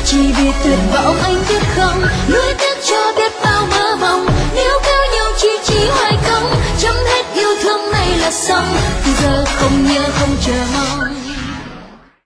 chỉ vì tuyệt vọng anh biết không nuối tiếc cho